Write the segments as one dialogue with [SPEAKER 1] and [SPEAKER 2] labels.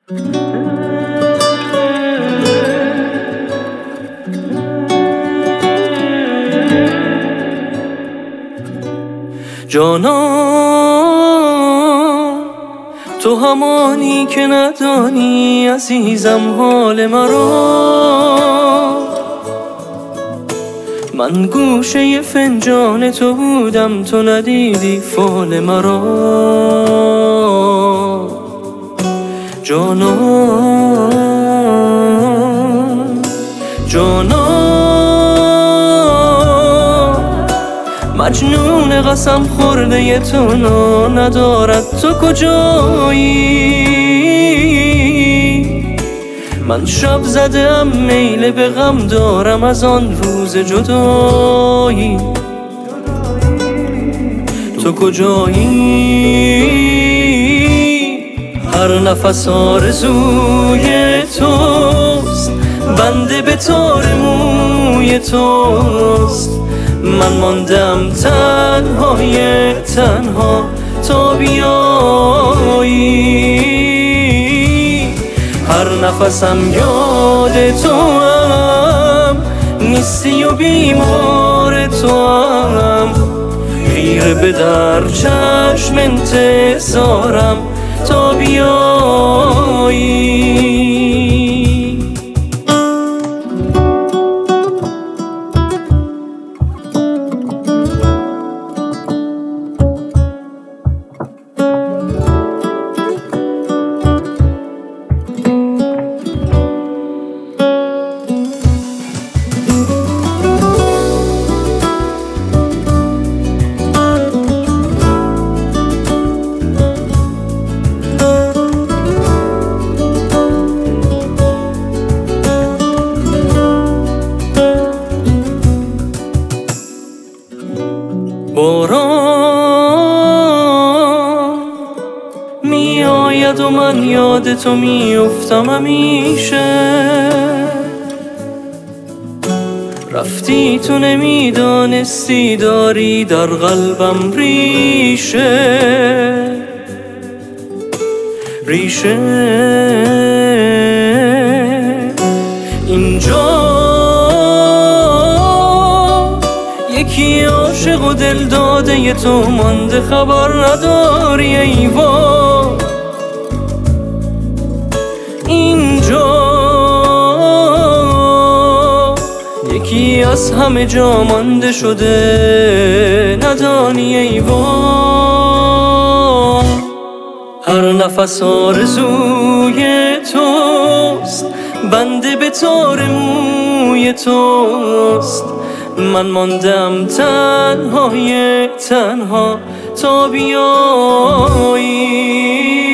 [SPEAKER 1] جانان تو همانی که ندانی عزیزم حال مرا، من گوشه فنجان تو بودم تو ندیدی فال مرا. جانان مجنون قسم خورده تو ندارد تو کجایی؟ من شب زدم میل به غم دارم از آن روز جدایی. تو کجایی؟ هر نفس آرزوی توست، بنده به تار موی توست. من ماندم تنهای تنها تا بیایی. هر نفسم یاد تو هم نیستی و بیمار تو هم، خیره به در چشم انتظارم تا بیایی. باران می آید و من یاد تو می افتم همیشه. رفتی تو نمیدانستی داری در قلبم ریشه. اینجا یکی عاشق و دل داده تو مانده خبر نداری ای وای. اینجا یکی از همه جا مانده شده ندانی ای وای. هر نفس آرزوی توست، بنده به تار موی توست. من ماندم تنهای تنها تا بیایی.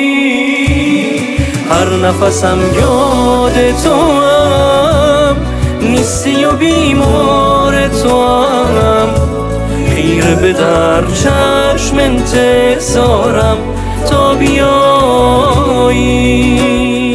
[SPEAKER 1] هر نفسم یاد تو هم نیستی و بیمار تو هم، خیره به در چشم انتظارم تا بیایی.